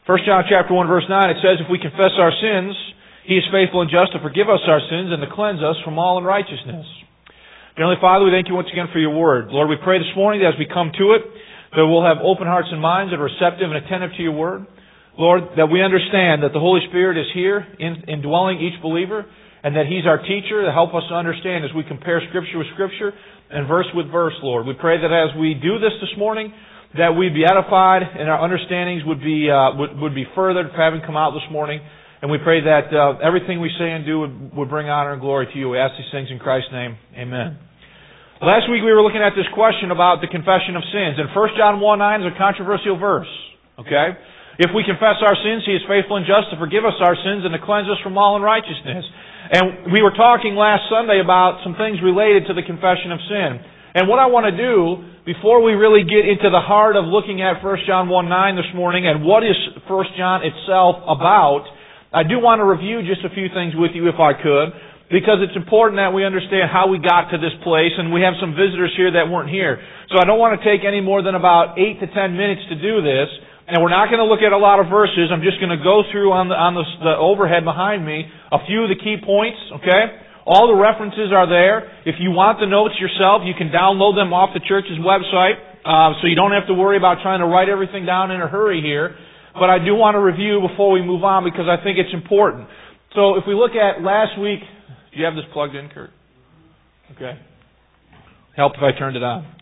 1 John chapter 1 verse 9, it says, if we confess our sins, He is faithful and just to forgive us our sins and to cleanse us from all unrighteousness. Dear Heavenly Father, we thank You once again for Your Word. Lord, we pray this morning that as we come to it, that we'll have open hearts and minds that are receptive and attentive to Your Word. Lord, that we understand that the Holy Spirit is here indwelling each believer, and that He's our teacher to help us to understand as we compare Scripture with Scripture and verse with verse, Lord. We pray that as we do this morning, that we'd be edified and our understandings would be furthered for having come out this morning. And we pray that everything we say and do would bring honor and glory to You. We ask these things in Christ's name. Amen. Last week we were looking at this question about the confession of sins. And 1 John 1:9 is a controversial verse. Okay? If we confess our sins, He is faithful and just to forgive us our sins and to cleanse us from all unrighteousness. And we were talking last Sunday about some things related to the confession of sin. And what I want to do, before we really get into the heart of looking at 1 John 1:9 this morning and what is 1 John itself about, I do want to review just a few things with you if I could, because it's important that we understand how we got to this place, and we have some visitors here that weren't here. So I don't want to take any more than about 8 to 10 minutes to do this, and we're not going to look at a lot of verses. I'm just going to go through on the overhead behind me a few of the key points, okay? All the references are there. If you want the notes yourself, you can download them off the church's website, so you don't have to worry about trying to write everything down in a hurry here. But I do want to review before we move on because I think it's important. So if we look at last week, do you have this plugged in, Kurt? Okay. Help if I turned it on.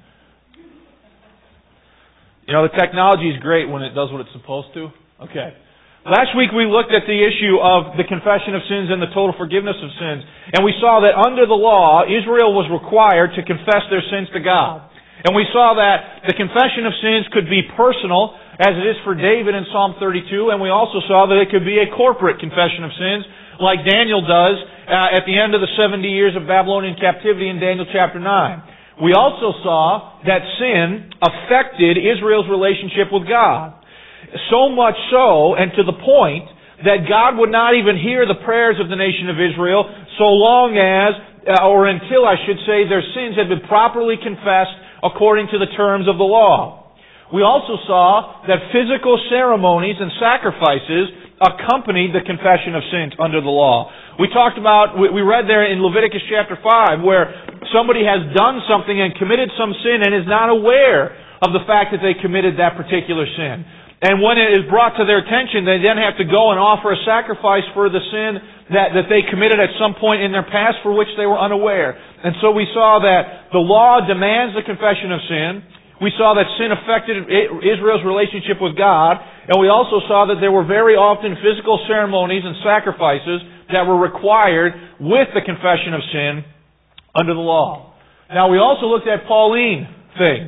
You know, the technology is great when it does what it's supposed to. Okay. Last week we looked at the issue of the confession of sins and the total forgiveness of sins. And we saw that under the law, Israel was required to confess their sins to God. And we saw that the confession of sins could be personal, as it is for David in Psalm 32. And we also saw that it could be a corporate confession of sins, like Daniel does at the end of the 70 years of Babylonian captivity in Daniel chapter 9. We also saw that sin affected Israel's relationship with God. So much so, and to the point, that God would not even hear the prayers of the nation of Israel so long as, or until I should say, their sins had been properly confessed according to the terms of the law. We also saw that physical ceremonies and sacrifices accompanied the confession of sins under the law. We read there in Leviticus chapter 5 where somebody has done something and committed some sin and is not aware of the fact that they committed that particular sin. And when it is brought to their attention, they then have to go and offer a sacrifice for the sin that they committed at some point in their past for which they were unaware. And so we saw that the law demands the confession of sin. We saw that sin affected Israel's relationship with God. And we also saw that there were very often physical ceremonies and sacrifices that were required with the confession of sin under the law. Now we also looked at Pauline things.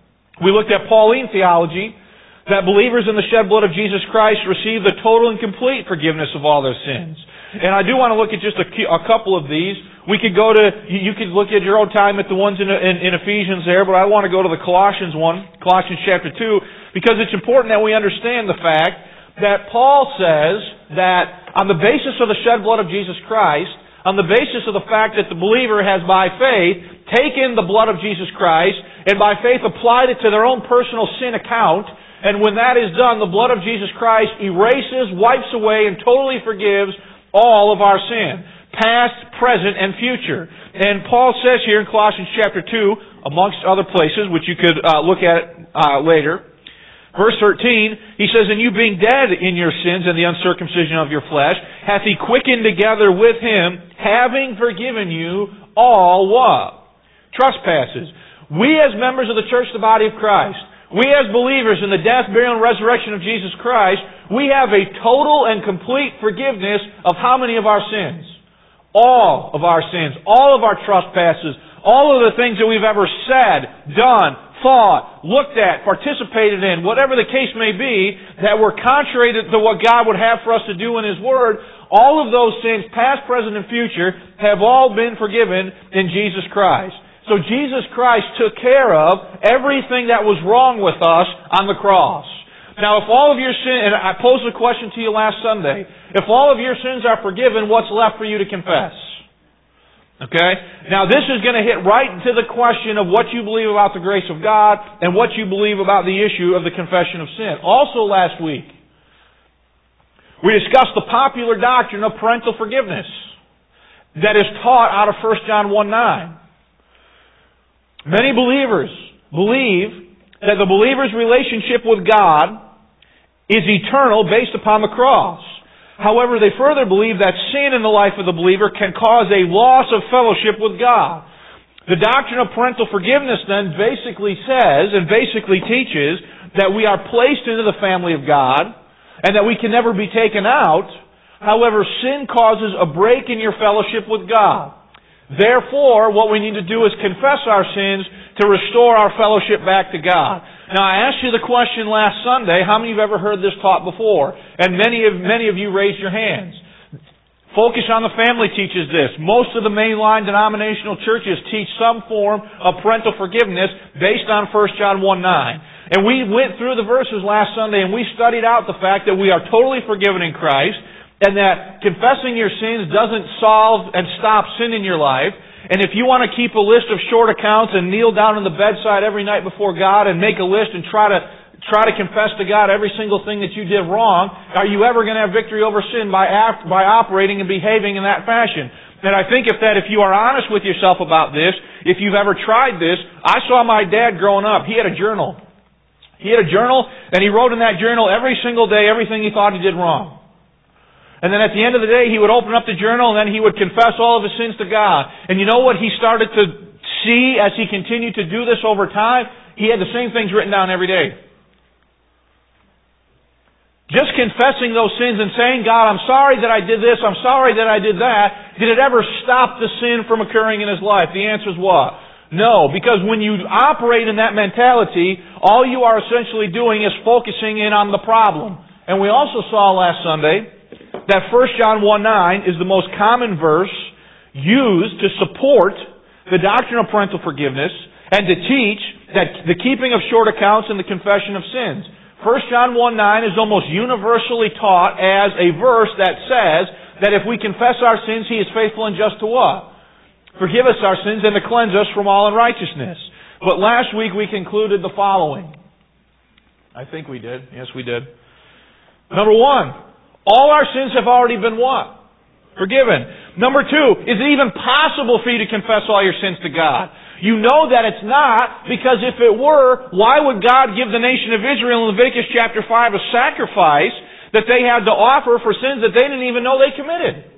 We looked at Pauline theology, that believers in the shed blood of Jesus Christ receive the total and complete forgiveness of all their sins. And I do want to look at just a couple of these. We could go to, you could look at your own time at the ones in Ephesians there, but I want to go to the Colossians one, Colossians chapter 2, because it's important that we understand the fact that Paul says that on the basis of the shed blood of Jesus Christ, on the basis of the fact that the believer has by faith taken the blood of Jesus Christ and by faith applied it to their own personal sin account. And when that is done, the blood of Jesus Christ erases, wipes away, and totally forgives all of our sin, past, present, and future. And Paul says here in Colossians chapter 2, amongst other places, which you could look at later, verse 13, he says, "And you being dead in your sins and the uncircumcision of your flesh, hath He quickened together with Him, having forgiven you all" what? Trespasses. We as members of the church, the body of Christ, we as believers in the death, burial, and resurrection of Jesus Christ, we have a total and complete forgiveness of how many of our sins? All of our sins, all of our trespasses, all of the things that we've ever said, done, thought, looked at, participated in, whatever the case may be, that were contrary to what God would have for us to do in His Word, all of those sins, past, present, and future, have all been forgiven in Jesus Christ. So Jesus Christ took care of everything that was wrong with us on the cross. Now, if all of your sins, and I posed a question to you last Sunday, if all of your sins are forgiven, what's left for you to confess? Okay? Now, this is going to hit right into the question of what you believe about the grace of God and what you believe about the issue of the confession of sin. Also last week, We discussed the popular doctrine of parental forgiveness that is taught out of 1 John 1:9. Many believers believe that the believer's relationship with God is eternal based upon the cross. However, they further believe that sin in the life of the believer can cause a loss of fellowship with God. The doctrine of parental forgiveness then basically says and basically teaches that we are placed into the family of God and that we can never be taken out. However, sin causes a break in your fellowship with God. Therefore, what we need to do is confess our sins to restore our fellowship back to God. Now, I asked you the question last Sunday, how many of you have ever heard this taught before? And many of you raised your hands. Focus on the Family teaches this. Most of the mainline denominational churches teach some form of parental forgiveness based on 1 John 1:9. And we went through the verses last Sunday and we studied out the fact that we are totally forgiven in Christ and that confessing your sins doesn't solve and stop sin in your life. And if you want to keep a list of short accounts and kneel down on the bedside every night before God and make a list and try to confess to God every single thing that you did wrong, are you ever going to have victory over sin by operating and behaving in that fashion? And I think if you are honest with yourself about this, if you've ever tried this, I saw my dad growing up. He had a journal. He had a journal, and he wrote in that journal every single day everything he thought he did wrong. And then at the end of the day, he would open up the journal, and then he would confess all of his sins to God. And you know what he started to see as he continued to do this over time? He had the same things written down every day. Just confessing those sins and saying, God, I'm sorry that I did this, I'm sorry that I did that, did it ever stop the sin from occurring in his life? The answer is what? No, because when you operate in that mentality, all you are essentially doing is focusing in on the problem. And we also saw last Sunday that 1 John 1:9 is the most common verse used to support the doctrine of parental forgiveness and to teach that the keeping of short accounts and the confession of sins. 1 John 1:9 is almost universally taught as a verse that says that if we confess our sins, He is faithful and just to what? Forgive us our sins and to cleanse us from all unrighteousness. But last week we concluded the following. I think we did. Yes, we did. Number one, all our sins have already been what? Forgiven. Number two, is it even possible for you to confess all your sins to God? You know that it's not, because if it were, why would God give the nation of Israel in Leviticus chapter 5 a sacrifice that they had to offer for sins that they didn't even know they committed?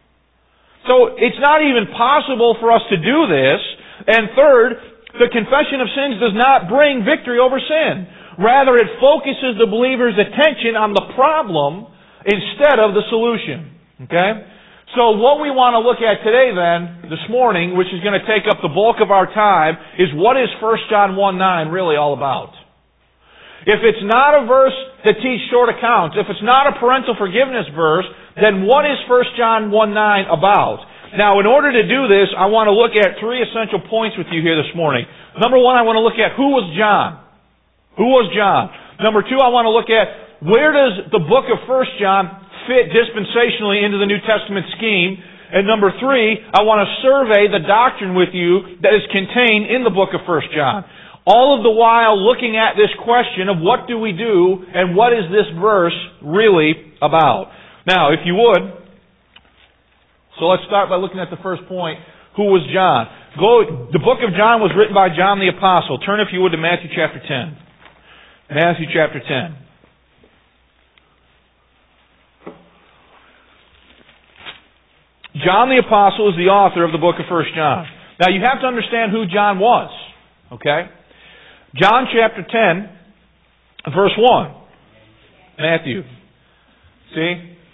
So it's not even possible for us to do this. And third, the confession of sins does not bring victory over sin. Rather, it focuses the believer's attention on the problem instead of the solution. Okay? So what we want to look at today then, this morning, which is going to take up the bulk of our time, is what is 1 John 1:9 really all about? If it's not a verse that teaches short accounts, if it's not a parental forgiveness verse, then what is 1 John 1:9 about? Now, in order to do this, I want to look at three essential points with you here this morning. Number one, I want to look at who was John. Who was John? Number two, I want to look at where does the book of 1 John fit dispensationally into the New Testament scheme. And number three, I want to survey the doctrine with you that is contained in the book of 1 John. All of the while looking at this question of what do we do and what is this verse really about. Now, if you would, so let's start by looking at the first point. Who was John? The book of John was written by John the Apostle. Turn, if you would, to Matthew chapter 10. Matthew chapter 10. John the Apostle is the author of the book of 1 John. Now, you have to understand who John was. Okay? John chapter 10, verse 1. Matthew. See?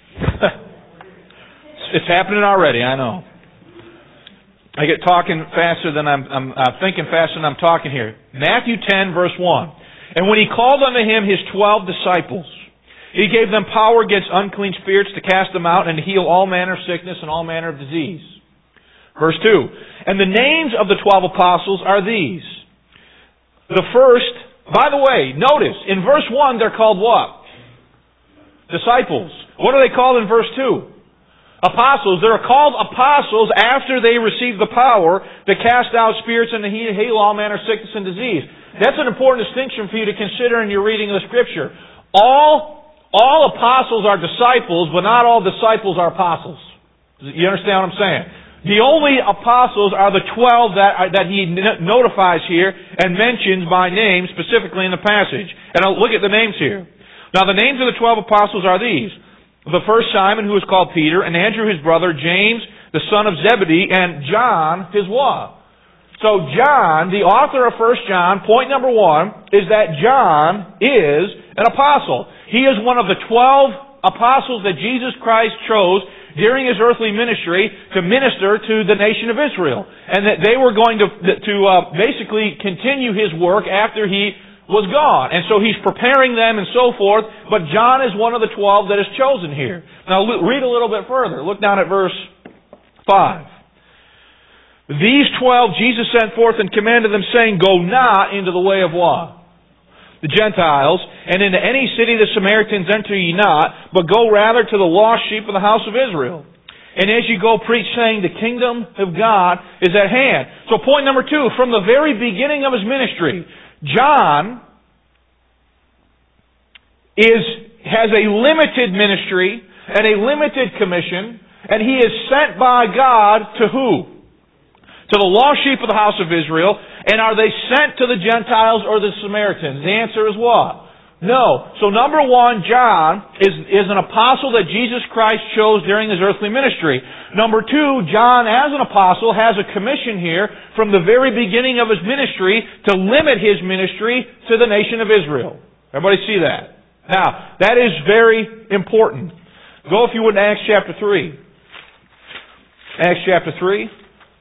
It's happening already, I know. I get talking faster than I'm thinking faster than I'm talking here. Matthew 10, verse 1. And when He called unto Him His 12 disciples, He gave them power against unclean spirits to cast them out and to heal all manner of sickness and all manner of disease. Verse 2. And the names of the 12 apostles are these. The first, by the way, notice, in verse 1 they're called what? Disciples. What are they called in verse 2? Apostles. They're called apostles after they receive the power to cast out spirits and to heal all manner of sickness and disease. That's an important distinction for you to consider in your reading of the Scripture. All all apostles are disciples, but not all disciples are apostles. You understand what I'm saying? The only apostles are the 12 that he notifies here and mentions by name specifically in the passage. And I'll look at the names here. Now the names of the 12 apostles are these. The first, Simon, who is called Peter, and Andrew his brother, James, the son of Zebedee, and John his what? So John, the author of 1 John, point number 1, is that John is an apostle. He is one of the 12 apostles that Jesus Christ chose during His earthly ministry to minister to the nation of Israel. And that they were going to basically continue His work after He was gone. And so He's preparing them and so forth, but John is one of the 12 that is chosen here. Now read a little bit further. Look down at verse 5. These 12 Jesus sent forth and commanded them, saying, Go not into the way of what? The Gentiles, and into any city the Samaritans enter ye not, but go rather to the lost sheep of the house of Israel. And as you go, preach, saying, The kingdom of God is at hand. So point number 2, from the very beginning of His ministry, John has a limited ministry and a limited commission, and he is sent by God to who? To the lost sheep of the house of Israel. And are they sent to the Gentiles or the Samaritans? The answer is what? No. So number 1, John is an apostle that Jesus Christ chose during His earthly ministry. Number 2, John as an apostle has a commission here from the very beginning of his ministry to limit his ministry to the nation of Israel. Everybody see that? Now, that is very important. Go, if you would, to Acts chapter 3. Acts chapter 3.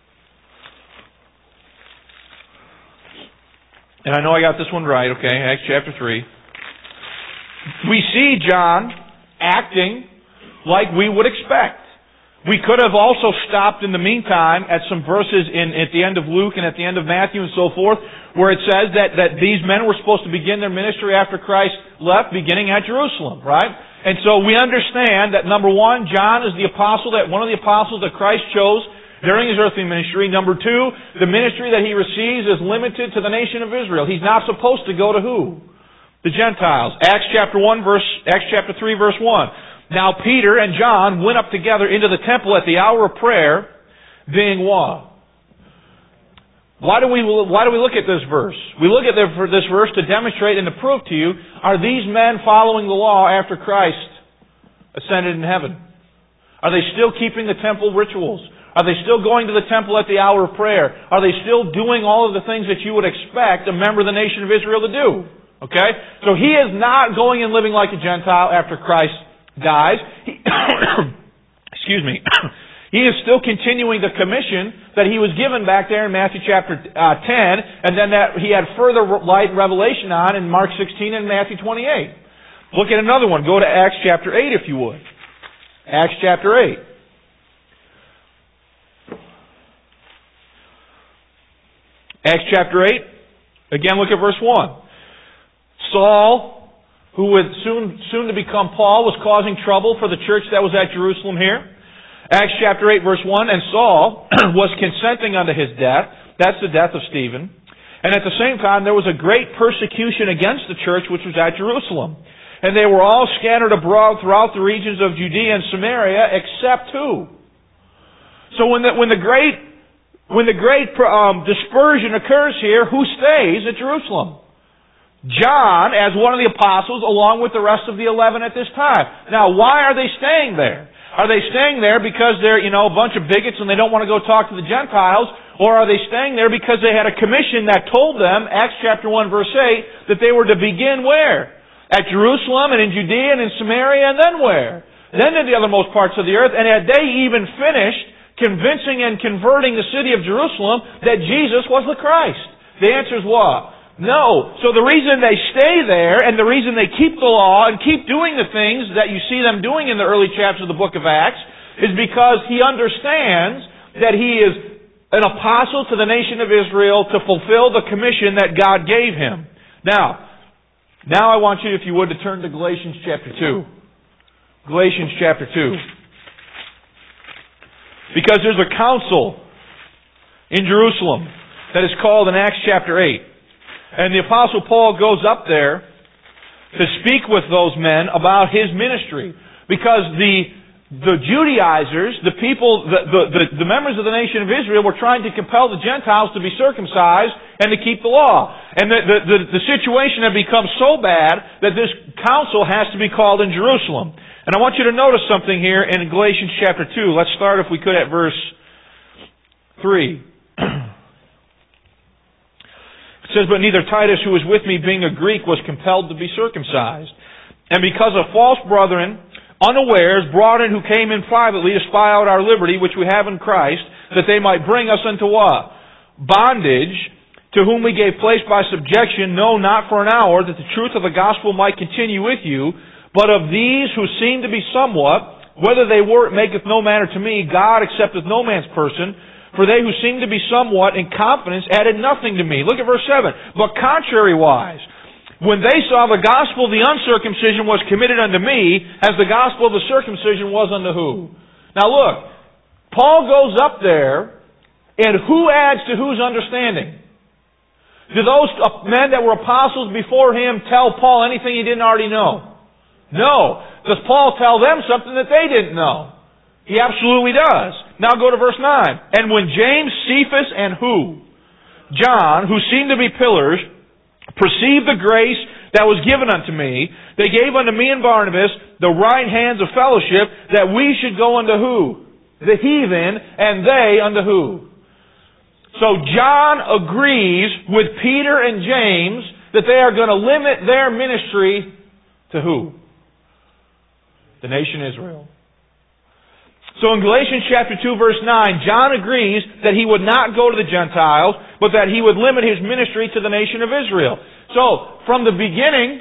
And I know I got this one right, okay, Acts chapter 3. We see John acting like we would expect. We could have also stopped in the meantime at some verses at the end of Luke and at the end of Matthew and so forth, where it says that these men were supposed to begin their ministry after Christ left, beginning at Jerusalem, right? And so we understand that number 1, John is one of the apostles that Christ chose during His earthly ministry. Number 2, the ministry that he receives is limited to the nation of Israel. He's not supposed to go to who? The Gentiles. Acts chapter 3, verse 1. Now Peter and John went up together into the temple at the hour of prayer, being what? Why do we look at this verse? We look at this verse to demonstrate and to prove to you, are these men following the law after Christ ascended in heaven? Are they still keeping the temple rituals? Are they still going to the temple at the hour of prayer? Are they still doing all of the things that you would expect a member of the nation of Israel to do? Okay? So he is not going and living like a Gentile after Christ dies. Excuse me. He is still continuing the commission that he was given back there in Matthew chapter 10, and then that he had further light and revelation on in Mark 16 and Matthew 28. Look at another one. Go to Acts chapter 8 if you would. Acts chapter 8. Acts chapter 8, again look at verse 1. Saul, who was soon to become Paul, was causing trouble for the church that was at Jerusalem here. Acts chapter 8, verse 1, And Saul was consenting unto his death. That's the death of Stephen. And at the same time, there was a great persecution against the church which was at Jerusalem. And they were all scattered abroad throughout the regions of Judea and Samaria, except who? So when the great dispersion occurs here, who stays at Jerusalem? John, as one of the apostles, along with the rest of the 11 at this time. Now, why are they staying there? Are they staying there because they're, a bunch of bigots and they don't want to go talk to the Gentiles? Or are they staying there because they had a commission that told them, Acts chapter 1, verse 8, that they were to begin where? At Jerusalem and in Judea and in Samaria, and then where? Then to the othermost parts of the earth. And had they even finished convincing and converting the city of Jerusalem that Jesus was the Christ? The answer is what? No. So the reason they stay there and the reason they keep the law and keep doing the things that you see them doing in the early chapters of the book of Acts is because he understands that he is an apostle to the nation of Israel to fulfill the commission that God gave him. Now I want you, if you would, to turn to Galatians chapter 2. Galatians chapter 2. Because there's a council in Jerusalem that is called in Acts chapter 8. And the Apostle Paul goes up there to speak with those men about his ministry. Because the Judaizers, the people, the members of the nation of Israel were trying to compel the Gentiles to be circumcised and to keep the law. And the situation had become so bad that this council has to be called in Jerusalem. And I want you to notice something here in Galatians chapter 2. Let's start, if we could, at verse 3. It says, "But neither Titus, who was with me, being a Greek, was compelled to be circumcised. And because of false brethren, unawares, brought in who came in privately to spy out our liberty, which we have in Christ, that they might bring us unto what? Bondage, to whom we gave place by subjection, no, not for an hour, that the truth of the gospel might continue with you. But of these who seem to be somewhat, whether they were, it maketh no matter to me, God accepteth no man's person. For they who seem to be somewhat in confidence added nothing to me." Look at verse 7. "But contrariwise, when they saw the gospel of the uncircumcision was committed unto me, as the gospel of the circumcision was unto who?" Now look, Paul goes up there, and who adds to whose understanding? Do those men that were apostles before him tell Paul anything he didn't already know? No. Does Paul tell them something that they didn't know? He absolutely does. Now go to verse 9. "And when James, Cephas, and who? John, who seemed to be pillars, perceived the grace that was given unto me, they gave unto me and Barnabas the right hands of fellowship, that we should go unto who? The heathen, and they unto who?" So John agrees with Peter and James that they are going to limit their ministry to who? The nation Israel. So in Galatians chapter 2 verse 9, John agrees that he would not go to the Gentiles, but that he would limit his ministry to the nation of Israel. So, from the beginning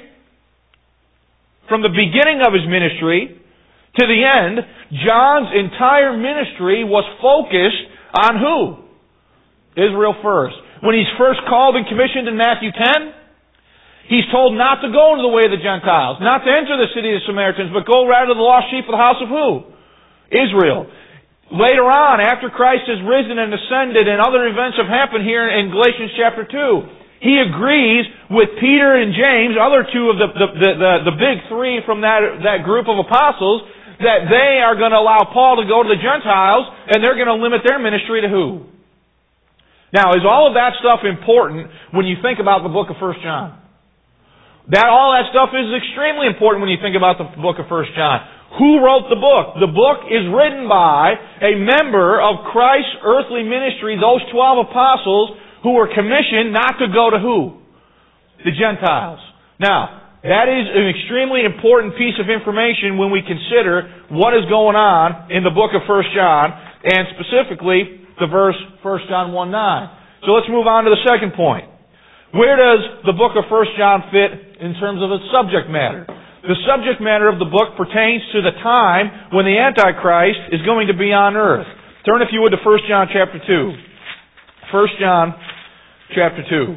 of his ministry to the end, John's entire ministry was focused on who? Israel first. When he's first called and commissioned in Matthew 10, he's told not to go into the way of the Gentiles, not to enter the city of the Samaritans, but go rather to the lost sheep of the house of who? Israel. Later on, after Christ has risen and ascended and other events have happened here in Galatians chapter 2, he agrees with Peter and James, other two of the big three from that group of apostles, that they are going to allow Paul to go to the Gentiles, and they're going to limit their ministry to who? Now, is all of that stuff important when you think about the book of 1 John? All that stuff is extremely important when you think about the book of 1 John. Who wrote the book? The book is written by a member of Christ's earthly ministry, those 12 apostles who were commissioned not to go to who? The Gentiles. Now, that is an extremely important piece of information when we consider what is going on in the book of 1 John, and specifically the verse 1 John 1:9. So let's move on to the second point. Where does the book of 1 John fit in terms of its subject matter? The subject matter of the book pertains to the time when the Antichrist is going to be on earth. Turn, if you would, to 1 John chapter 2. 1 John chapter 2.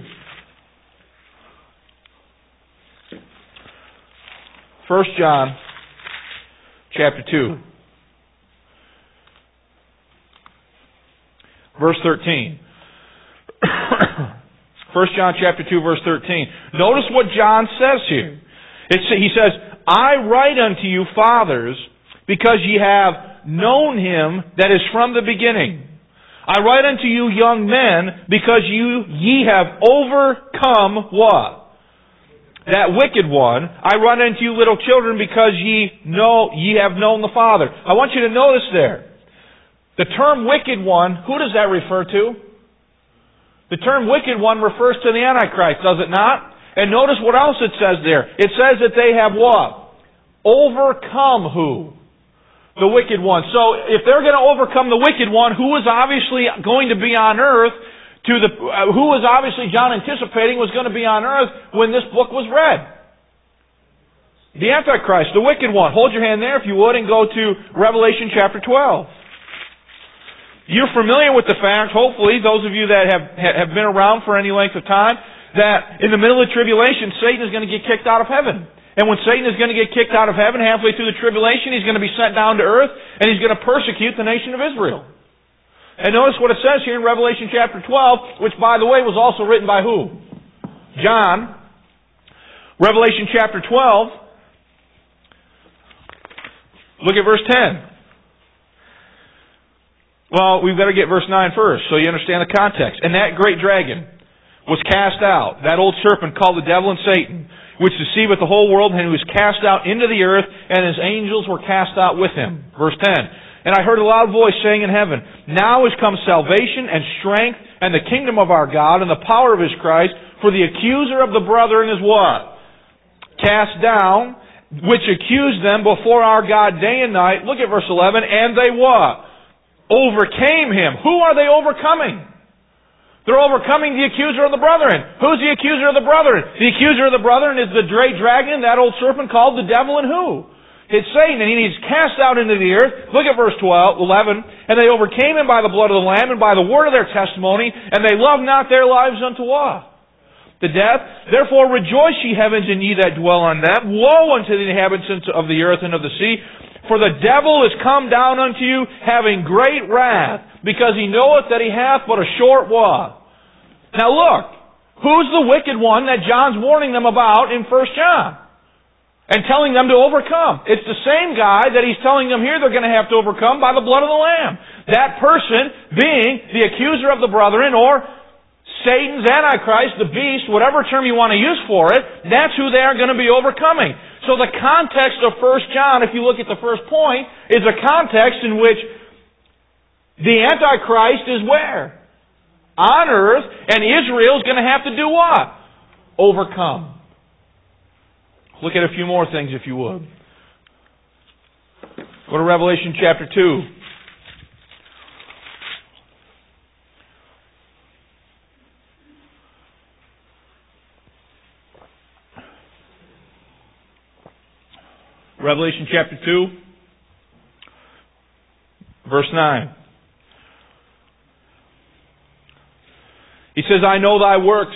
1 John chapter 2. Verse 13. 1 John chapter 2, verse 13. Notice what John says here. He says, "I write unto you, fathers, because ye have known him that is from the beginning. I write unto you, young men, because ye have overcome" what? "That wicked one. I write unto you, little children, because ye have known the Father." I want you to notice there. The term wicked one, who does that refer to? The term wicked one refers to the Antichrist, does it not? And notice what else it says there. It says that they have what? Overcome who? The wicked one. So if they're going to overcome the wicked one, who is obviously going to be on earth, who was obviously John anticipating was going to be on earth when this book was read? The Antichrist, the wicked one. Hold your hand there if you would and go to Revelation chapter 12. You're familiar with the fact, hopefully, those of you that have been around for any length of time, that in the middle of the tribulation, Satan is going to get kicked out of heaven. And when Satan is going to get kicked out of heaven, halfway through the tribulation, he's going to be sent down to earth, and he's going to persecute the nation of Israel. And notice what it says here in Revelation chapter 12, which, by the way, was also written by who? John. Revelation chapter 12, look at verse 10. Well, we've got to get verse 9 first, so you understand the context. And that great dragon was cast out, that old serpent called the devil and Satan, which deceiveth the whole world, and he was cast out into the earth, and his angels were cast out with him. Verse 10. And I heard a loud voice saying in heaven, Now is come salvation and strength and the kingdom of our God and the power of his Christ, for the accuser of the brethren is what? Cast down, which accused them before our God day and night. Look at verse 11. And they what? Overcame him. Who are they overcoming? They're overcoming the accuser of the brethren. Who's the accuser of the brethren? The accuser of the brethren is the great dragon, that old serpent called the devil, and who? It's Satan, and he's cast out into the earth. Look at verse 11. And they overcame him by the blood of the Lamb and by the word of their testimony, and they loved not their lives unto what? The death. Therefore rejoice, ye heavens, and ye that dwell on them. Woe unto the inhabitants of the earth and of the sea. For the devil is come down unto you, having great wrath, because he knoweth that he hath but a short while. Now look, who's the wicked one that John's warning them about in 1 John? And telling them to overcome. It's the same guy that he's telling them here they're going to have to overcome by the blood of the Lamb. That person being the accuser of the brethren, or Satan's Antichrist, the beast, whatever term you want to use for it, that's who they are going to be overcoming. So the context of 1 John, if you look at the first point, is a context in which the Antichrist is where? On earth, and Israel's going to have to do what? Overcome. Look at a few more things if you would. Go to Revelation chapter 2. Revelation chapter 2, verse 9. He says, I know thy works,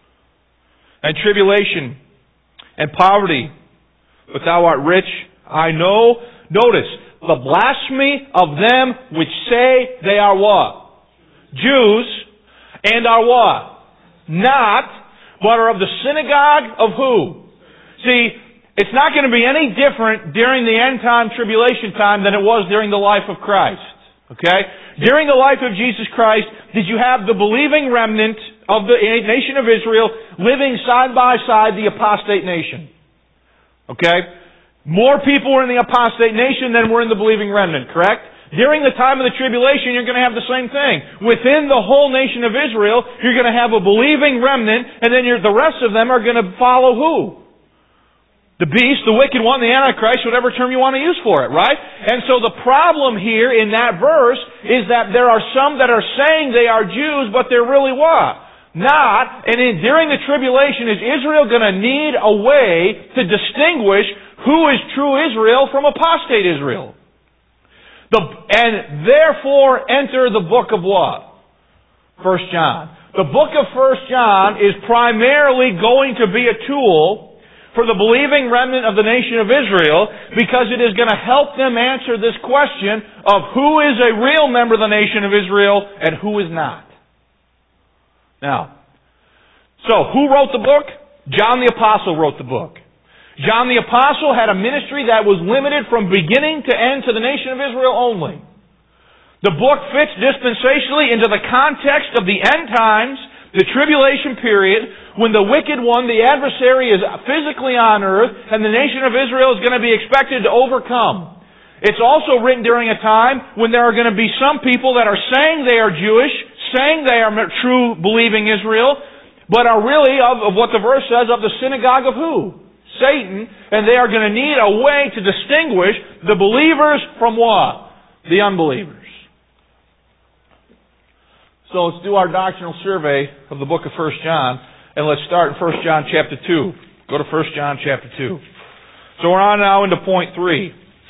and tribulation, and poverty, but thou art rich. I know, notice, the blasphemy of them which say they are what? Jews, and are what? Not, but are of the synagogue of who? See, it's not going to be any different during the end time tribulation time than it was during the life of Christ. Okay? During the life of Jesus Christ, did you have the believing remnant of the nation of Israel living side by side the apostate nation? Okay? More people were in the apostate nation than were in the believing remnant, correct? During the time of the tribulation, you're going to have the same thing. Within the whole nation of Israel, you're going to have a believing remnant, and then the rest of them are going to follow who? The beast, the wicked one, the Antichrist, whatever term you want to use for it, right? And so the problem here in that verse is that there are some that are saying they are Jews, but they're really what? Not. And during the tribulation, is Israel going to need a way to distinguish who is true Israel from apostate Israel? And therefore enter the book of what? 1 John. The book of 1 John is primarily going to be a tool for the believing remnant of the nation of Israel, because it is going to help them answer this question of who is a real member of the nation of Israel and who is not. Now, so who wrote the book? John the Apostle wrote the book. John the Apostle had a ministry that was limited from beginning to end to the nation of Israel only. The book fits dispensationally into the context of the end times, the tribulation period, when the wicked one, the adversary, is physically on earth, and the nation of Israel is going to be expected to overcome. It's also written during a time when there are going to be some people that are saying they are Jewish, saying they are true believing Israel, but are really of what the verse says, of the synagogue of who? Satan. And they are going to need a way to distinguish the believers from what? The unbelievers. So let's do our doctrinal survey of the book of 1 John, and let's start in 1 John chapter 2. Go to 1 John chapter 2. So we're on now into point 3.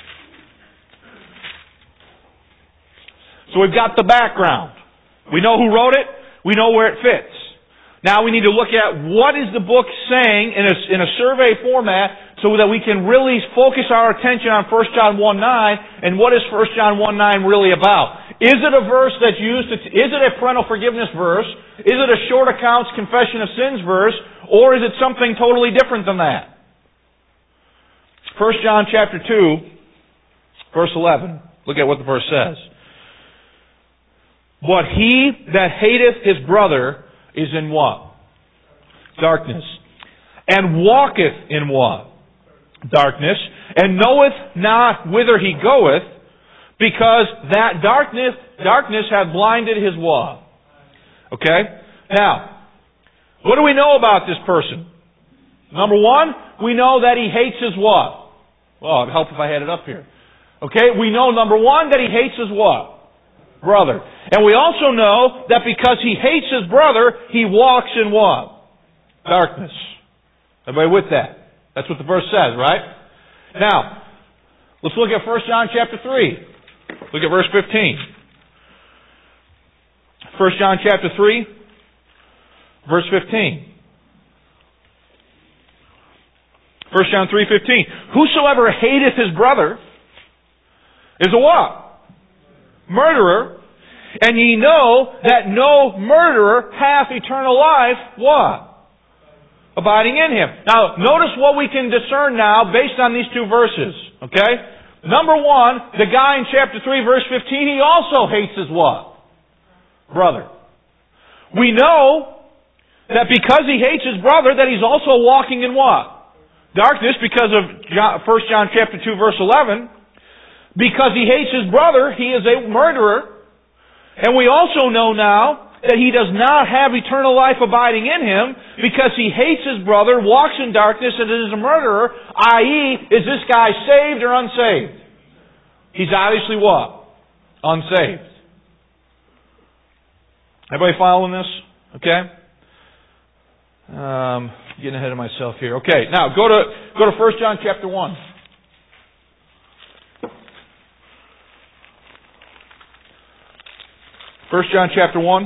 So we've got the background. We know who wrote it. We know where it fits. Now we need to look at what is the book saying in a survey format so that we can really focus our attention on 1 John 1:9 and what is 1 John 1:9 really about. Is it a verse that's used is it a parental forgiveness verse? Is it a short accounts confession of sins verse? Or is it something totally different than that? 1 John chapter 2, verse 11. Look at what the verse says. But he that hateth his brother is in what? Darkness. And walketh in what? Darkness. And knoweth not whither he goeth, because that darkness hath blinded his what? Okay? Now, what do we know about this person? Number one, we know that he hates his what? Well, it'd help if I had it up here. Okay? We know, number one, that he hates his what? Brother. And we also know that because he hates his brother, he walks in what? Darkness. Everybody with that? That's what the verse says, right? Now, let's look at 1 John chapter 3. Look at verse 15. 1 John chapter 3, verse 15. 1 John 3:15. Whosoever hateth his brother is a what? Murderer. And ye know that no murderer hath eternal life, what? Abiding in him. Now, notice what we can discern now based on these two verses. Okay? Number one, the guy in chapter 3, verse 15, he also hates his what? Brother. We know that because he hates his brother, that he's also walking in what? Darkness, because of 1 John chapter 2, verse 11. Because he hates his brother, he is a murderer. And we also know now that he does not have eternal life abiding in him because he hates his brother, walks in darkness, and is a murderer, i.e., is this guy saved or unsaved? He's obviously what? Unsaved. Everybody following this? Okay? Getting ahead of myself here. Okay, now go to 1 John chapter 1. 1 John chapter 1,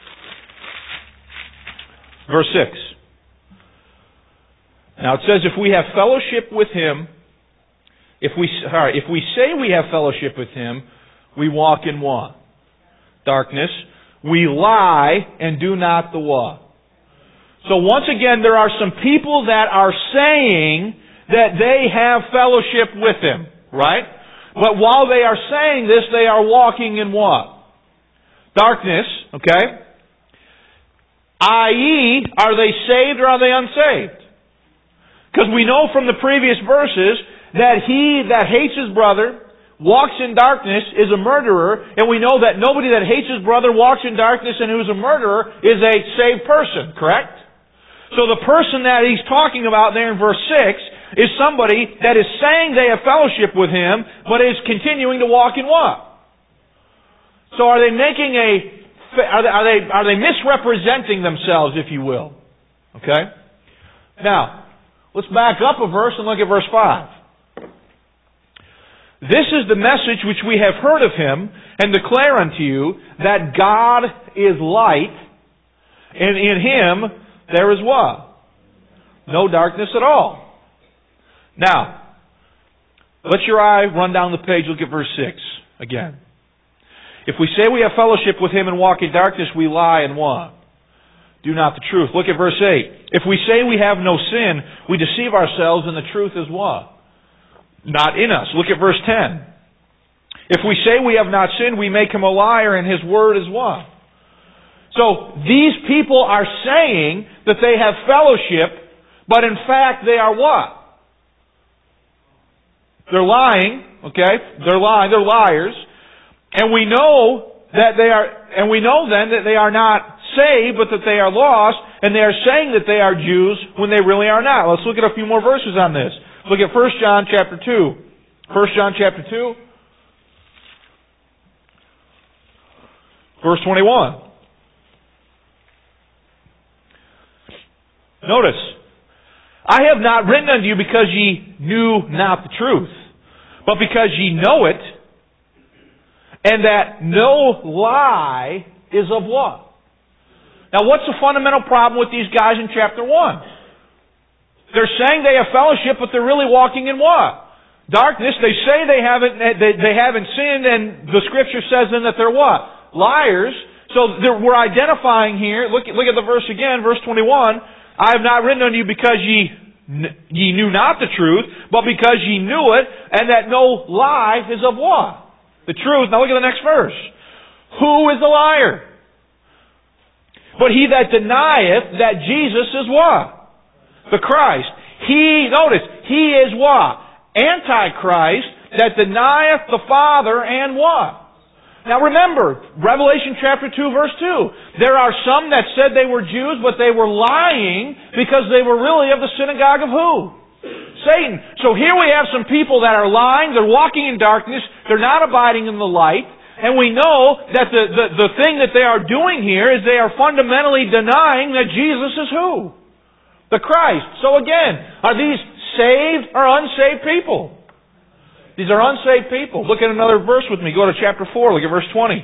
verse 6. Now it says, if we have fellowship with him, if we say we have fellowship with him, we walk in what? Darkness. We lie and do not the what? So once again, there are some people that are saying that they have fellowship with him, right? But while they are saying this, they are walking in what? Darkness, okay? I.e., are they saved or are they unsaved? Because we know from the previous verses that he that hates his brother, walks in darkness, is a murderer, and we know that nobody that hates his brother, walks in darkness, and who is a murderer is a saved person, correct? So the person that he's talking about there in verse 6 is somebody that is saying they have fellowship with him, but is continuing to walk in what? So are they making are they misrepresenting themselves, if you will? Okay? Now, let's back up a verse and look at verse 5. This is the message which we have heard of him, and declare unto you, that God is light, and in him there is what? No darkness at all. Now, let your eye run down the page, look at verse 6 again. If we say we have fellowship with him and walk in darkness, we lie and what? Do not the truth. Look at verse 8. If we say we have no sin, we deceive ourselves, and the truth is what? Not in us. Look at verse 10. If we say we have not sinned, we make him a liar, and his word is what? So, these people are saying that they have fellowship, but in fact they are what? They're lying, okay? They're lying, they're liars. And we know that they are not saved, but that they are lost, and they are saying that they are Jews when they really are not. Let's look at a few more verses on this. Look at 1 John chapter 2. 1 John chapter 2, verse 21. Notice, I have not written unto you because ye knew not the truth, but because ye know it, and that no lie is of what? Now what's the fundamental problem with these guys in chapter 1? They're saying they have fellowship, but they're really walking in what? darkness. They say they haven't sinned, and the Scripture says then that they're what? Liars. So we're identifying here. Look at the verse again, verse 21. I have not written unto you because ye knew not the truth, but because ye knew it, and that no lie is of what? The truth. Now look at the next verse. Who is the liar? But he that denieth that Jesus is what? The Christ. Notice, he is what? Antichrist, that denieth the Father and what? Now remember, Revelation chapter 2 verse 2. There are some that said they were Jews, but they were lying because they were really of the synagogue of who? Satan. So here we have some people that are lying, they're walking in darkness, they're not abiding in the light, and we know that the thing that they are doing here is they are fundamentally denying that Jesus is who? The Christ. So again, are these saved or unsaved people? These are unsaved people. Look at another verse with me. Go to chapter 4. Look at verse 20.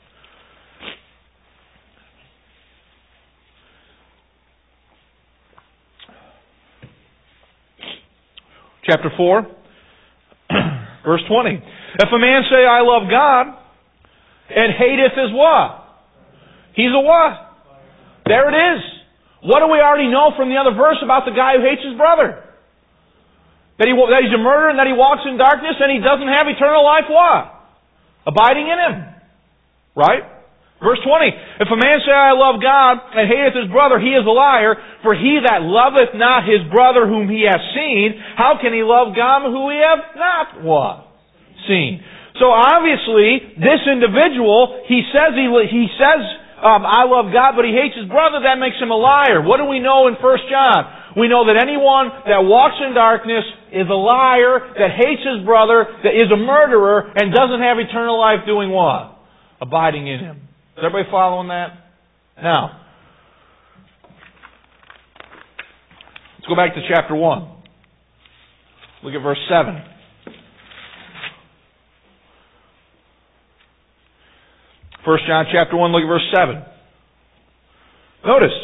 Chapter 4, verse 20. If a man say, I love God, and hateth his what? He's a what? There it is. What do we already know from the other verse about the guy who hates his brother? That he's a murderer and that he walks in darkness and he doesn't have eternal life what? Abiding in him. Right? Verse 20. If a man say, I love God, and hateth his brother, he is a liar. For he that loveth not his brother whom he hath seen, how can he love God who he hath not what? Seen. So obviously, this individual, he says I love God, but he hates his brother. That makes him a liar. What do we know in 1 John? We know that anyone that walks in darkness is a liar, that hates his brother, that is a murderer, and doesn't have eternal life doing what? Abiding in him. Is everybody following that? Now, let's go back to chapter 1. Look at verse 7. 1 John chapter 1, look at verse 7. Notice.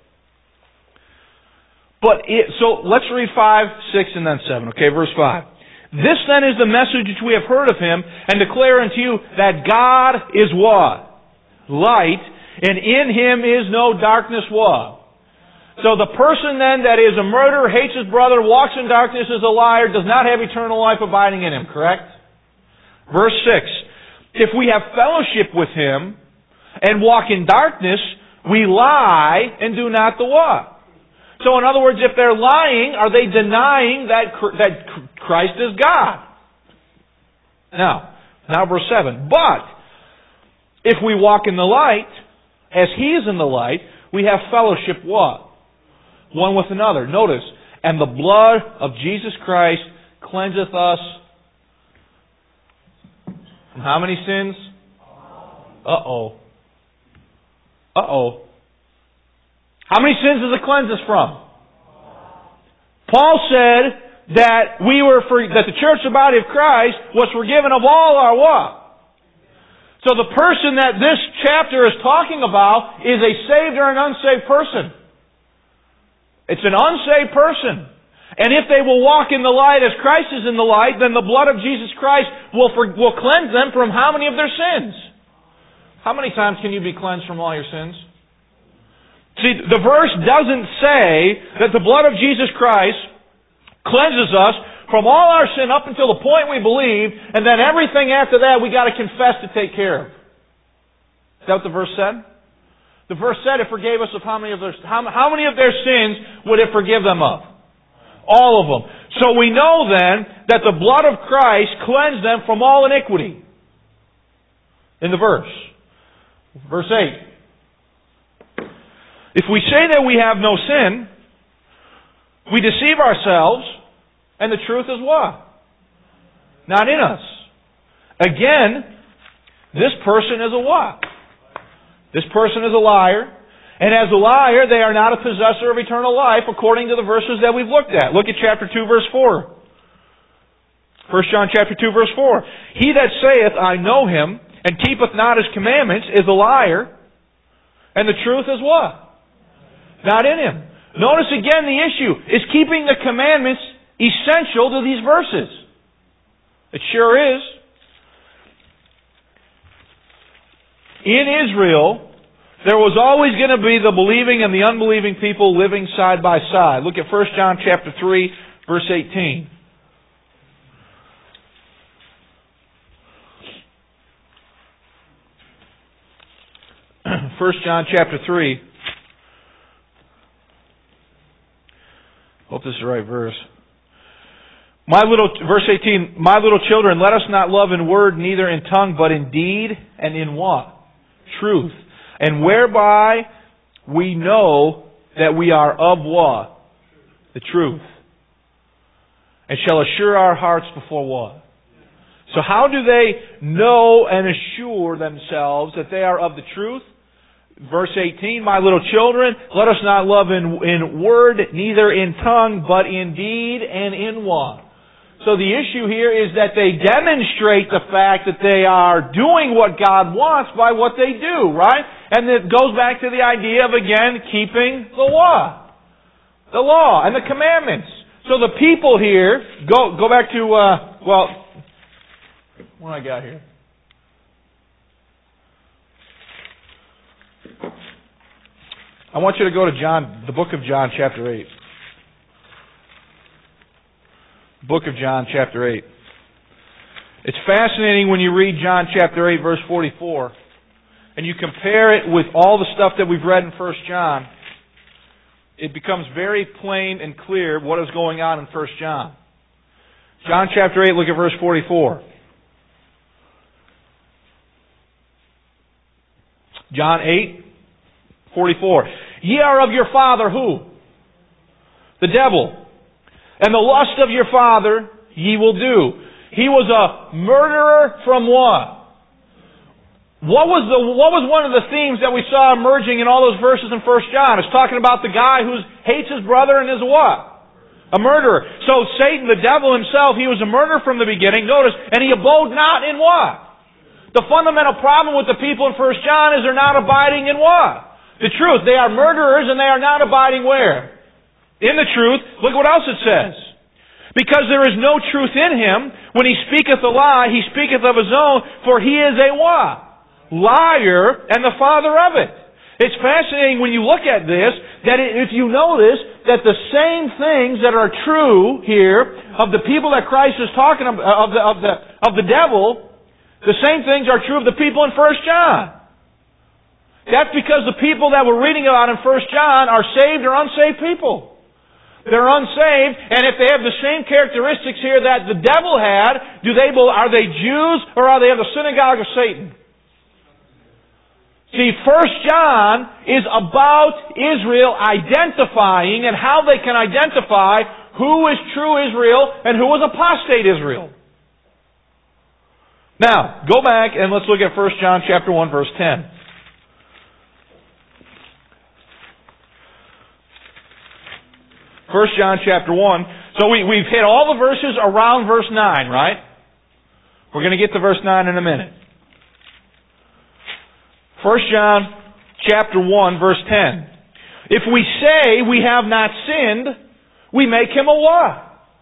So let's read 5, 6, and then 7. Okay, verse 5. This then is the message which we have heard of him, and declare unto you that God is what? Light, and in him is no darkness what? So the person then that is a murderer, hates his brother, walks in darkness, is a liar, does not have eternal life abiding in him, correct? Verse 6. If we have fellowship with him, and walk in darkness, we lie, and do not the what? So in other words, if they're lying, are they denying that Christ is God? Now verse 7. But if we walk in the light, as he is in the light, we have fellowship what? One with another. Notice, and the blood of Jesus Christ cleanseth us from how many sins? Uh-oh. How many sins does it cleanse us from? Paul said that that the church, the body of Christ, was forgiven of all our what? So the person that this chapter is talking about is a saved or an unsaved person. It's an unsaved person. And if they will walk in the light as Christ is in the light, then the blood of Jesus Christ will cleanse them from how many of their sins? How many times can you be cleansed from all your sins? See, the verse doesn't say that the blood of Jesus Christ cleanses us from all our sin up until the point we believe, and then everything after that we got to confess to take care of. Is that what the verse said? The verse said it forgave us of how many of their sins would it forgive them of? All of them. So we know then that the blood of Christ cleansed them from all iniquity. In the verse. Verse 8. If we say that we have no sin, we deceive ourselves, and the truth is what? Not in us. Again, this person is a what? This person is a liar, and as a liar, they are not a possessor of eternal life, according to the verses that we've looked at. Look at chapter 2, verse 4. 1 John chapter 2, verse 4. He that saith, I know him, and keepeth not his commandments, is a liar, and the truth is what? Not in him. Notice again the issue. Is keeping the commandments essential to these verses? It sure is. In Israel, there was always going to be the believing and the unbelieving people living side by side. Look at 1 John chapter 3, verse 18. 1 John chapter 3. Hope this is the right verse. Verse 18, my little children, let us not love in word, neither in tongue, but in deed and in what? Truth. And whereby we know that we are of what? The truth. And shall assure our hearts before what? So how do they know and assure themselves that they are of the truth? Verse 18, my little children, let us not love in word, neither in tongue, but in deed and in what? So the issue here is that they demonstrate the fact that they are doing what God wants by what they do, right? And it goes back to the idea of, again, keeping the law. The law and the commandments. So the people here, go back to, what do I got here? I want you to go to the book of John, chapter 8. Book of John, chapter 8. It's fascinating when you read John, chapter 8, verse 44, and you compare it with all the stuff that we've read in 1 John. It becomes very plain and clear what is going on in 1 John. John, chapter 8, look at verse 44. John 8, 44. Ye are of your father who? The devil. And the lust of your father ye will do. He was a murderer from what? What was one of the themes that we saw emerging in all those verses in 1 John? It's talking about the guy who hates his brother and is a what? A murderer. So Satan, the devil himself, he was a murderer from the beginning. Notice, and he abode not in what? The fundamental problem with the people in 1 John is they're not abiding in what? The truth. They are murderers and they are not abiding where? In the truth. Look what else it says. Because there is no truth in him, when he speaketh a lie, he speaketh of his own, for he is a what? Liar and the father of it. It's fascinating when you look at this, that if you notice that the same things that are true here of the people that Christ is talking about, of the devil, the same things are true of the people in 1 John. That's because the people that we're reading about in 1 John are saved or unsaved people. They're unsaved, and if they have the same characteristics here that the devil had, are they Jews or are they of the synagogue of Satan? See, 1 John is about Israel identifying and how they can identify who is true Israel and who is apostate Israel. Now, go back and let's look at 1 John chapter 1, verse 10. 1 John chapter 1. So we've hit all the verses around verse 9, right? We're going to get to verse 9 in a minute. 1 John chapter 1, verse 10. If we say we have not sinned, we make him a what?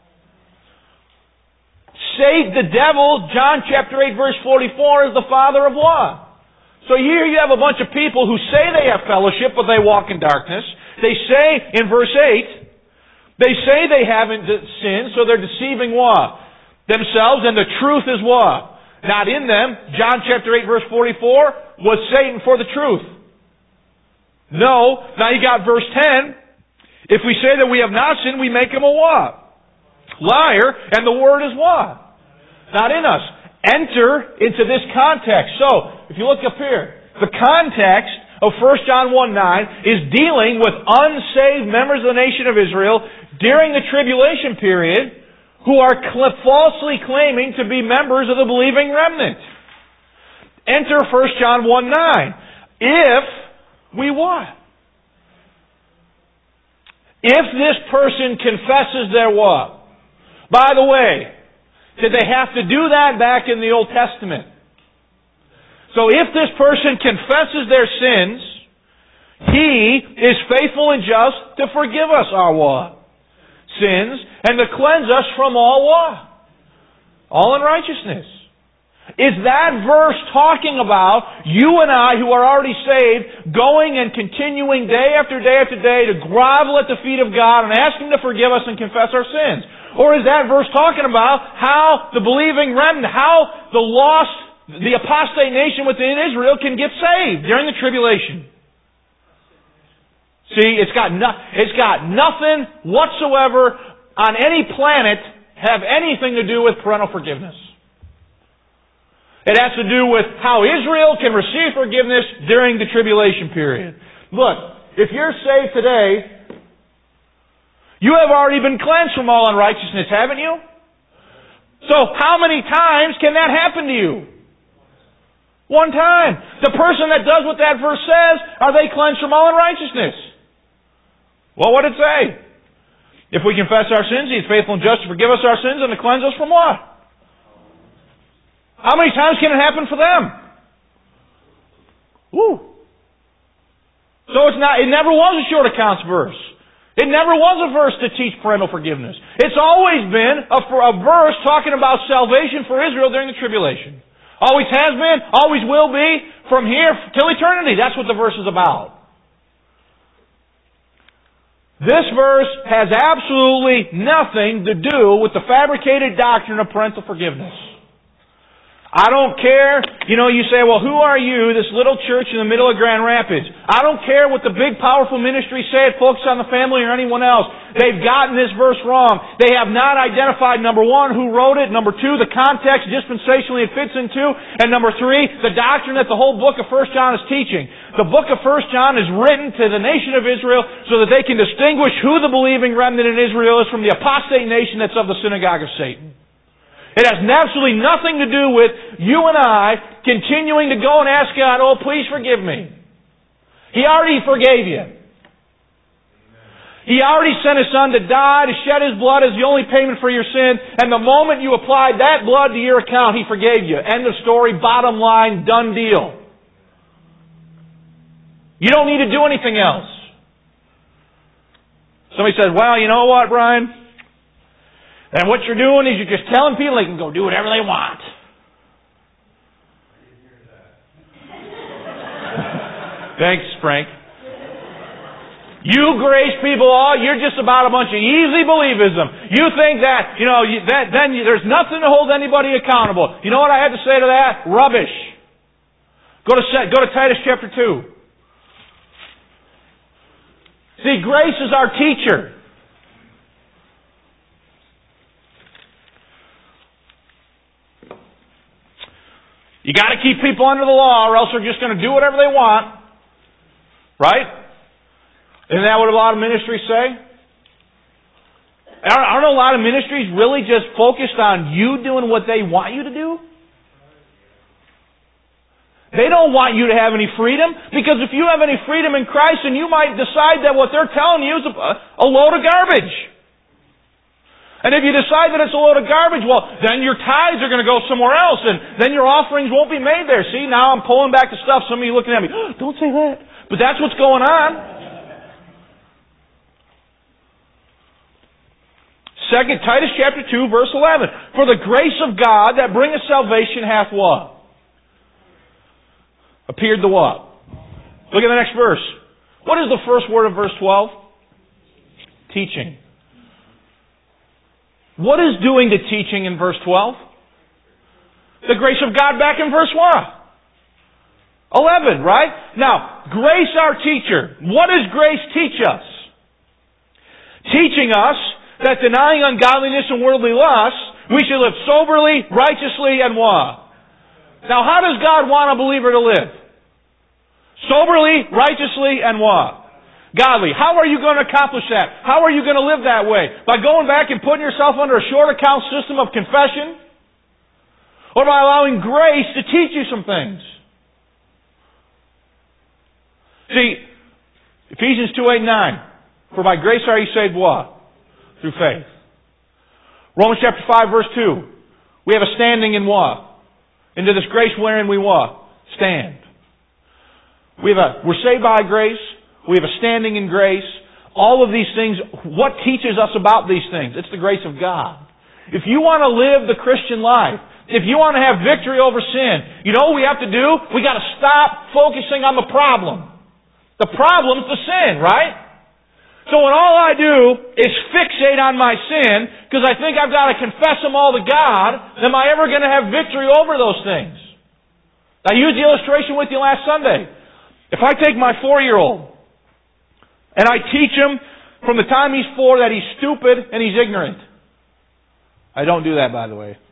Say the devil, John chapter 8, verse 44, is the father of what? So here you have a bunch of people who say they have fellowship, but they walk in darkness. They say, in verse 8, they say they haven't sinned, so they're deceiving what? Themselves, and the truth is what? Not in them. John chapter 8, verse 44, was Satan for the truth? No. Now you got verse 10. If we say that we have not sinned, we make him a what? Liar, and the word is what? Not in us. Enter into this context. So, if you look up here, the context of 1 John 1:9 is dealing with unsaved members of the nation of Israel during the tribulation period who are falsely claiming to be members of the believing remnant. Enter 1 John 1:9. If we what? If this person confesses their what? By the way, did they have to do that back in the Old Testament? So if this person confesses their sins, he is faithful and just to forgive us our what? Sins, and to cleanse us from all what? All unrighteousness. Is that verse talking about you and I who are already saved going and continuing day after day after day to grovel at the feet of God and ask Him to forgive us and confess our sins? Or is that verse talking about how the believing remnant, how the lost, the apostate nation within Israel can get saved during the tribulation? See, it's got nothing whatsoever on any planet have anything to do with parental forgiveness. It has to do with how Israel can receive forgiveness during the tribulation period. Look, if you're saved today, you have already been cleansed from all unrighteousness, haven't you? So how many times can that happen to you? One time. The person that does what that verse says, are they cleansed from all unrighteousness? Well, what did it say? If we confess our sins, He is faithful and just to forgive us our sins and to cleanse us from what? How many times can it happen for them? Woo. So it never was a short accounts verse. It never was a verse to teach parental forgiveness. It's always been a verse talking about salvation for Israel during the tribulation. Always has been, always will be, from here till eternity. That's what the verse is about. This verse has absolutely nothing to do with the fabricated doctrine of parental forgiveness. I don't care, you say, well, who are you, this little church in the middle of Grand Rapids? I don't care what the big, powerful ministries say, it focuses on the family or anyone else. They've gotten this verse wrong. They have not identified, number one, who wrote it, number two, the context dispensationally it fits into, and number three, the doctrine that the whole book of 1 John is teaching. The book of 1 John is written to the nation of Israel so that they can distinguish who the believing remnant in Israel is from the apostate nation that's of the synagogue of Satan. It has absolutely nothing to do with you and I continuing to go and ask God, oh, please forgive me. He already forgave you. He already sent His Son to die, to shed His blood as the only payment for your sin, and the moment you applied that blood to your account, He forgave you. End of story, bottom line, done deal. You don't need to do anything else. Somebody says, well, you know what, Brian? And what you're doing is you're just telling people they can go do whatever they want. Thanks, Frank. You grace people, you're just about a bunch of easy believism. You think that, there's nothing to hold anybody accountable. You know what I had to say to that? Rubbish. Go to Titus chapter 2. See, grace is our teacher. You got to keep people under the law or else they're just going to do whatever they want. Right? Isn't that what a lot of ministries say? Aren't a lot of ministries really just focused on you doing what they want you to do? They don't want you to have any freedom, because if you have any freedom in Christ, then you might decide that what they're telling you is a load of garbage. And if you decide that it's a load of garbage, well, then your tithes are going to go somewhere else, and then your offerings won't be made there. See, now I'm pulling back the stuff. Some of you looking at me, oh, don't say that. But that's what's going on. 2 Titus chapter 2, verse 11. For the grace of God that bringeth salvation hath what? Appeared to what? Look at the next verse. What is the first word of verse 12? Teaching. What is doing the teaching in verse 12? The grace of God back in verse what? 11, right? Now, grace our teacher. What does grace teach us? Teaching us that denying ungodliness and worldly lusts, we should live soberly, righteously, and what? Now, how does God want a believer to live? Soberly, righteously, and what? Godly. How are you going to accomplish that? How are you going to live that way? By going back and putting yourself under a short account system of confession? Or by allowing grace to teach you some things? See, Ephesians 2:8-9. For by grace are you saved what? Through faith. Romans chapter 5 verse 2. We have a standing in what? Into this grace wherein we what? Stand. We're saved by grace. We have a standing in grace. All of these things, what teaches us about these things? It's the grace of God. If you want to live the Christian life, if you want to have victory over sin, you know what we have to do? We got to stop focusing on the problem. The problem's the sin, right? So when all I do is fixate on my sin, because I think I've got to confess them all to God, am I ever going to have victory over those things? I used the illustration with you last Sunday. If I take my 4-year-old and I teach him from the time he's 4 that he's stupid and he's ignorant. I don't do that, by the way.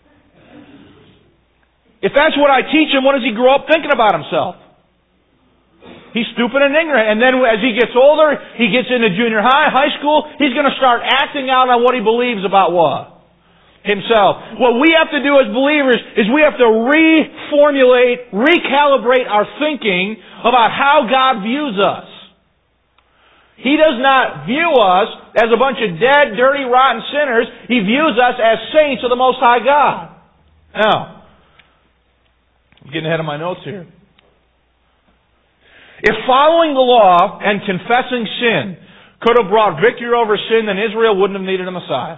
If that's what I teach him, what does he grow up thinking about himself? He's stupid and ignorant. And then as he gets older, he gets into junior high school, he's going to start acting out on what he believes about what? Himself. What we have to do as believers is we have to reformulate, recalibrate our thinking about how God views us. He does not view us as a bunch of dead, dirty, rotten sinners. He views us as saints of the Most High God. Now, I'm getting ahead of my notes here. If following the law and confessing sin could have brought victory over sin, then Israel wouldn't have needed a Messiah.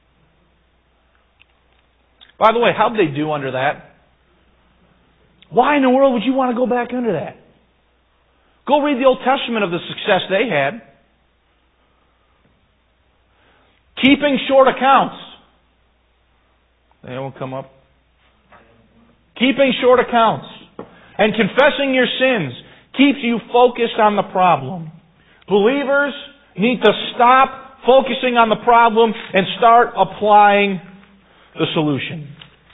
By the way, how'd they do under that? Why in the world would you want to go back under that? Go read the Old Testament of the success they had. Keeping short accounts. They won't come up. Keeping short accounts and confessing your sins keeps you focused on the problem. Believers need to stop focusing on the problem and start applying the solution.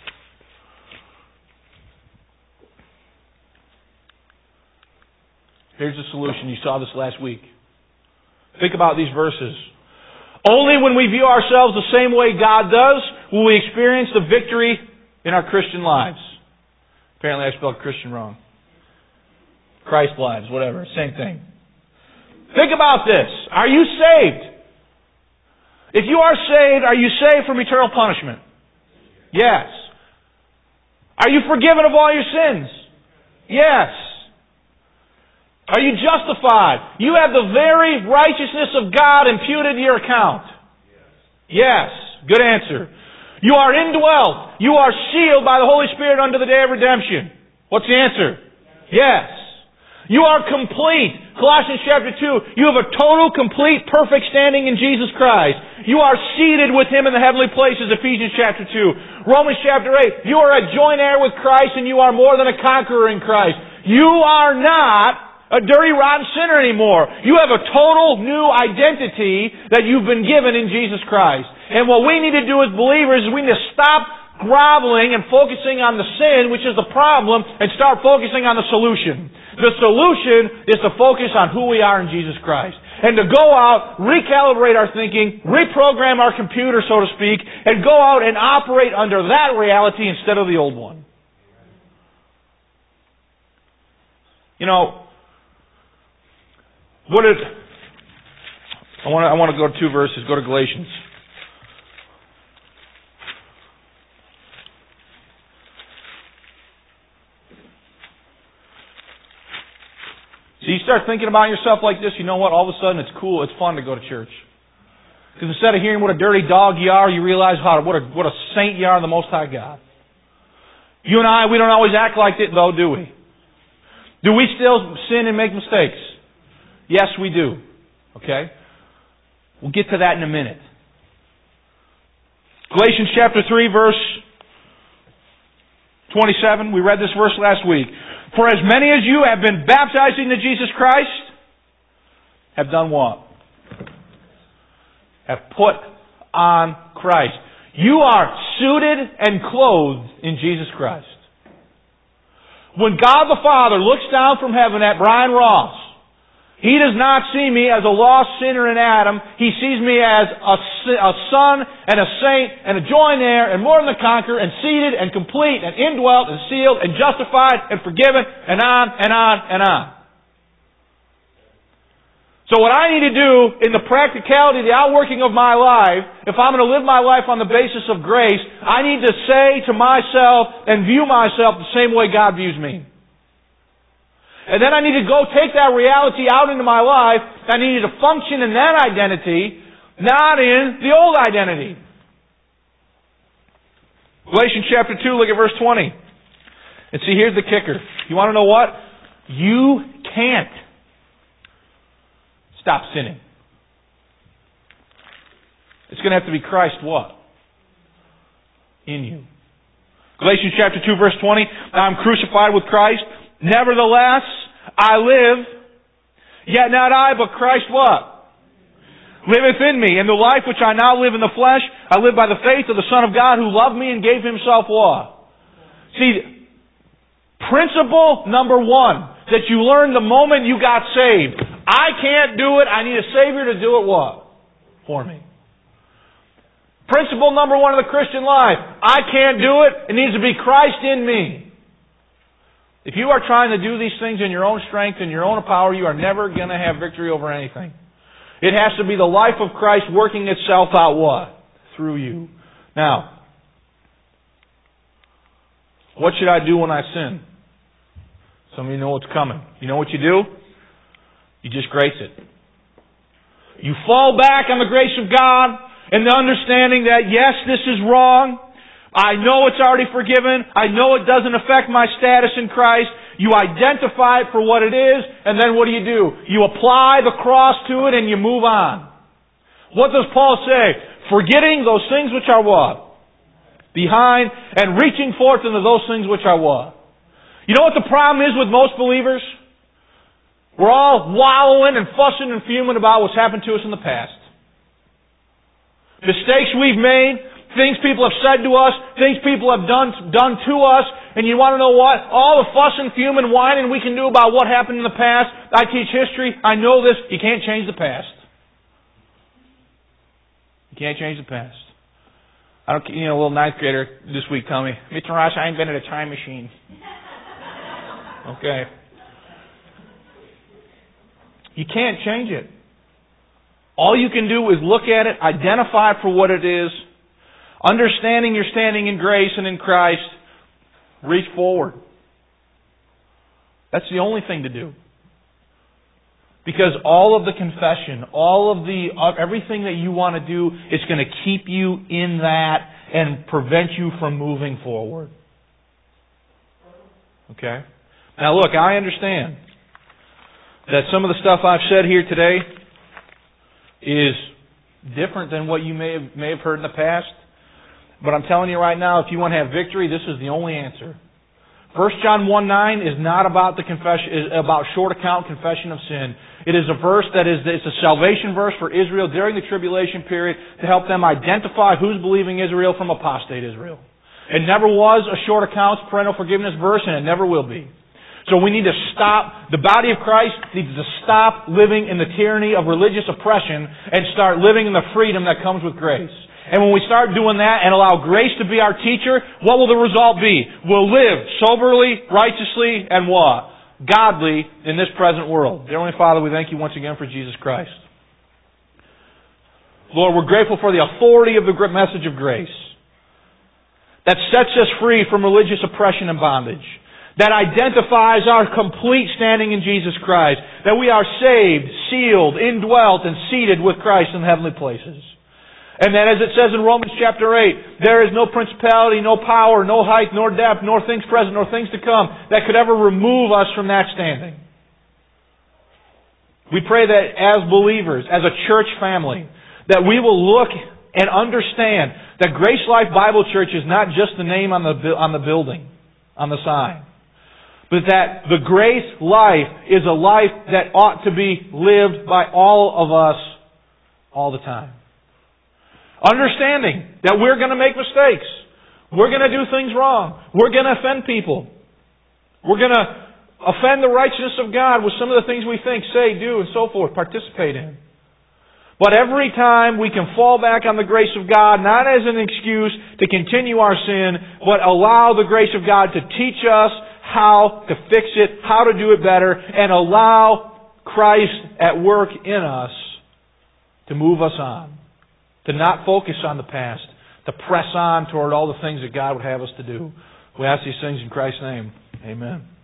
Here's the solution. You saw this last week. Think about these verses. Only when we view ourselves the same way God does will we experience the victory in our Christian lives. Apparently I spelled Christian wrong. Christ lives, whatever, same thing. Think about this. Are you saved? If you are saved, are you saved from eternal punishment? Yes. Are you forgiven of all your sins? Yes. Are you justified? You have the very righteousness of God imputed to your account. Yes. Good answer. You are indwelt. You are sealed by the Holy Spirit unto the day of redemption. What's the answer? Yes. You are complete. Colossians chapter 2. You have a total, complete, perfect standing in Jesus Christ. You are seated with Him in the heavenly places. Ephesians chapter 2. Romans chapter 8. You are a joint heir with Christ and you are more than a conqueror in Christ. You are not a dirty, rotten sinner anymore. You have a total new identity that you've been given in Jesus Christ. And what we need to do as believers is we need to stop groveling and focusing on the sin, which is the problem, and start focusing on the solution. The solution is to focus on who we are in Jesus Christ. And to go out, recalibrate our thinking, reprogram our computer, so to speak, and go out and operate under that reality instead of the old one. You know, I want to go to 2 verses. Go to Galatians. So you start thinking about yourself like this, you know what? All of a sudden it's cool, it's fun to go to church. Because instead of hearing what a dirty dog you are, you realize what a saint you are in the Most High God. You and I, we don't always act like it though, do we? Do we still sin and make mistakes? Yes, we do. Okay? We'll get to that in a minute. Galatians chapter 3, verse 27. We read this verse last week. For as many as you have been baptized into Jesus Christ have done what? Have put on Christ. You are suited and clothed in Jesus Christ. When God the Father looks down from heaven at Brian Ross, He does not see me as a lost sinner in Adam. He sees me as a son and a saint and a joint heir and more than a conqueror and seated and complete and indwelt and sealed and justified and forgiven and on and on and on. So what I need to do in the practicality, the outworking of my life, if I'm going to live my life on the basis of grace, I need to say to myself and view myself the same way God views me. And then I need to go take that reality out into my life. I need to function in that identity, not in the old identity. Galatians chapter 2, look at verse 20. And see, here's the kicker. You want to know what? You can't stop sinning. It's going to have to be Christ what? In you. Galatians chapter 2, verse 20. I'm crucified with Christ. Nevertheless, I live. Yet not I, but Christ what? Liveth in me. And the life which I now live in the flesh, I live by the faith of the Son of God who loved me and gave Himself what? See, principle number one that you learned the moment you got saved. I can't do it. I need a Savior to do it what? For me. Principle number one of the Christian life. I can't do it. It needs to be Christ in me. If you are trying to do these things in your own strength and your own power, you are never going to have victory over anything. It has to be the life of Christ working itself out what? Through you. Now, what should I do when I sin? Some of you know what's coming. You know what you do? You just grace it. You fall back on the grace of God and the understanding that, yes, this is wrong. I know it's already forgiven. I know it doesn't affect my status in Christ. You identify it for what it is, and then what do? You apply the cross to it and you move on. What does Paul say? Forgetting those things which are what? Behind, and reaching forth into those things which are what? You know what the problem is with most believers? We're all wallowing and fussing and fuming about what's happened to us in the past. Mistakes we've made, things people have said to us, things people have done to us, and you want to know what? All the fuss and fume and whining we can do about what happened in the past. I teach history. I know this. You can't change the past. You can't change the past. A little ninth grader this week tell me, Mr. Ross, I invented a time machine. Okay. You can't change it. All you can do is look at it, identify it for what it is, understanding you're standing in grace and in Christ, reach forward. That's the only thing to do. Because all of the confession, everything that you want to do, it's going to keep you in that and prevent you from moving forward. Okay? Now look, I understand that some of the stuff I've said here today is different than what you may have heard in the past. But I'm telling you right now, if you want to have victory, this is the only answer. 1 John 1:9 is not about the confession, is about short account confession of sin. It is a verse it's a salvation verse for Israel during the tribulation period to help them identify who's believing Israel from apostate Israel. It never was a short accounts parental forgiveness verse, and it never will be. So we need to stop, the body of Christ needs to stop living in the tyranny of religious oppression and start living in the freedom that comes with grace. And when we start doing that and allow grace to be our teacher, what will the result be? We'll live soberly, righteously, and what? Godly in this present world. Dear Heavenly Father, we thank You once again for Jesus Christ. Lord, we're grateful for the authority of the message of grace that sets us free from religious oppression and bondage, that identifies our complete standing in Jesus Christ, that we are saved, sealed, indwelt, and seated with Christ in heavenly places. And that, as it says in Romans chapter 8, there is no principality, no power, no height, nor depth, nor things present, nor things to come that could ever remove us from that standing. We pray that as believers, as a church family, that we will look and understand that Grace Life Bible Church is not just the name on the building, on the sign, but that the Grace Life is a life that ought to be lived by all of us all the time. Understanding that we're going to make mistakes. We're going to do things wrong. We're going to offend people. We're going to offend the righteousness of God with some of the things we think, say, do, and so forth, participate in. But every time we can fall back on the grace of God, not as an excuse to continue our sin, but allow the grace of God to teach us how to fix it, how to do it better, and allow Christ at work in us to move us on. To not focus on the past. To press on toward all the things that God would have us to do. We ask these things in Christ's name. Amen.